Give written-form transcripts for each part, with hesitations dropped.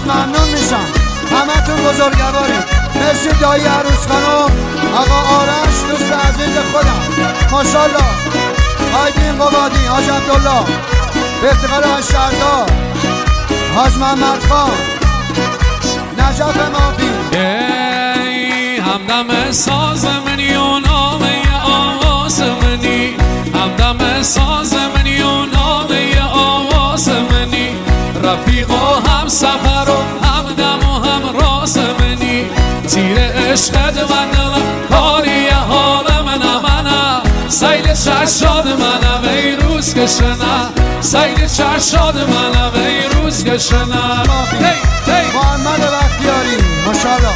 ممنون میشم. همتون بزرگوارید. مرسی دایی عروس خانم، آقا آرش دوست عزیز خودم، ماشاءالله. آیدین قبادی، حاج عبدالله، به افتخار حاج شهردار، حاج محمد خان، نجف مافی. ای همدم ساز منی و نامه آواز منی، همدم ساز منی و نامه آواز منی، رفیق و هم سفر و همدم و هم راز منی، تیر عشقت من کاری حال منم، سیل چشاد منم ای روز کشنم، سیل چشاد منم ای روز کشنم. محمد بختیاری، ماشاءالله.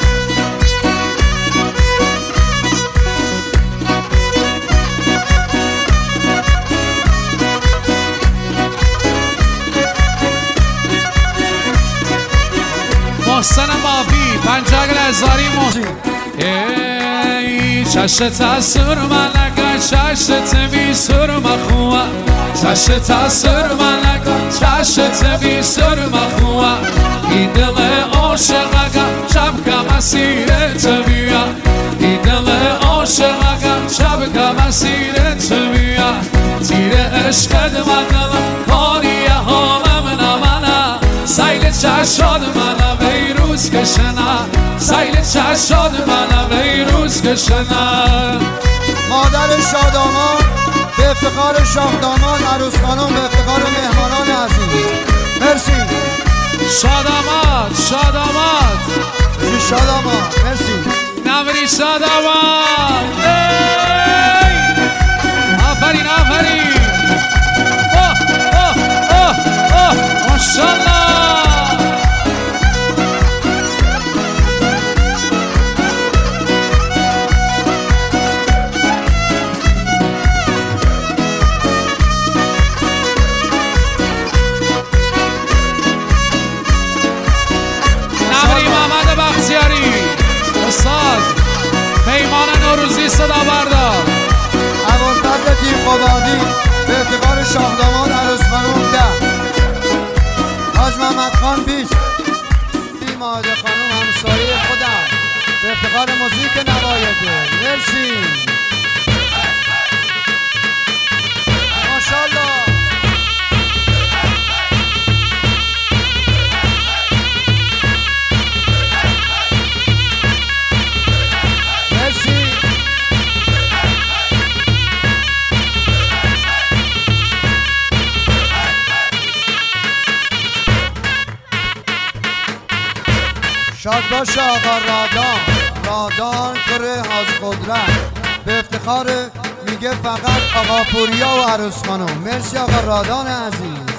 محسن مافی، پنجاگل ازاری محسن. ای چشت اثر من اگر چشت بی سر مخوه، چشت اثر من اگر چشت بی سر مخوه، این دل عاشق اگر شب که مسیرت بیا، این دل عاشق اگر شب که مسیرت بیا، تیر عشقت من دلم کاری حال منم، سیل چشاد منم ای روز کشنم، سیل چشاد منم ای روز کشنم. مادر شادامان به افتخار شاهدامان، عروس خانم به افتخار مهمانان عزیز. مرسی شاداماد، شاداماد، شادامان، مرسی. نوری شاداماد، آفرین آفرین، اوه اوه اوه اوه، ماشاءالله. پیمان نوروزی صدا بردار، ابوالفضل تیم قبادی به افتخار شاهدامان، عروس خانم 10، حاج محمد خان 20، تیم ماهده خانم همسایه خودم به افتخار موزیک نوایده. مرسی ماشاءالله. شاد باشه آقا رادان کره حاج قدرت به افتخار میگه فقط آقا پوریا و عروس خانم. مرسی آقا رادان عزیز.